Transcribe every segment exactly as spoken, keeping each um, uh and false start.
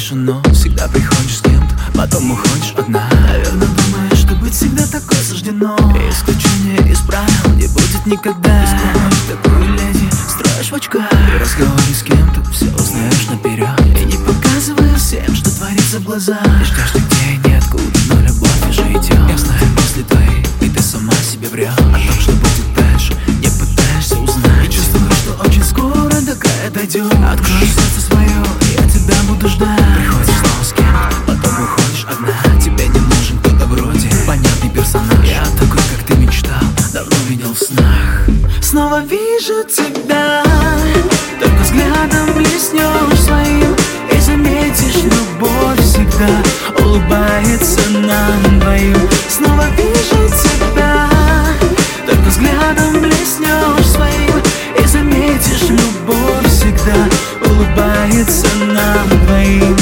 решено. Всегда приходишь с кем-то, потом уходишь одна. Наверное, думаешь, что быть всегда такое суждено. Исключение из правил не будет никогда. Ты такую леди строишь в очках. При разговоре с кем-то все узнаешь наперед. И не показывая всем, что творится в глазах. И ждешь нигде и ниоткуда, но любовь уже идет. Я знаю мысли твои, и ты сама себе врешь. О том, что будет дальше, не пытаешься узнать. И чувствую, что очень скоро до края дойдет. Открой сердце свое, я тебя буду ждать. Приходишь снова с кем-то, потом уходишь одна. Тебе не нужен кто-то вроде понятный персонаж. Я такой, как ты мечтал, давно видел в снах. Снова вижу тебя, только взглядом блеснешь своим. И заметишь, любовь всегда улыбается нам двоим. Снова вижу тебя, только взглядом блеснешь своим. И заметишь, любовь всегда улыбается нам двоим.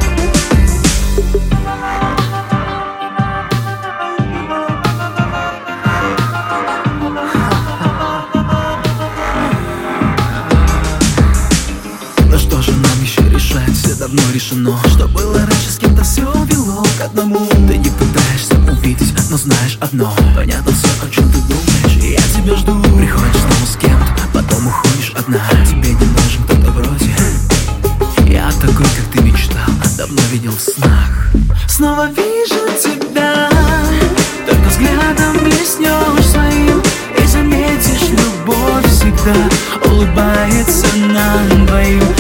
Ну что же нам еще решать, все давно решено. Что было раньше, с кем-то все вело к одному. Ты не пытаешься увидеть, но знаешь одно. Понятно все, о чем ты думаешь, и я тебя жду. Приходишь снова с кем-то, потом уходишь одна. Тебе не нужен кто-то вроде я такой, как ты мечтал, давно видел в снах. Снова вижу тебя, только взглядом блеснешь своим. И заметишь, любовь всегда улыбается нам двоим.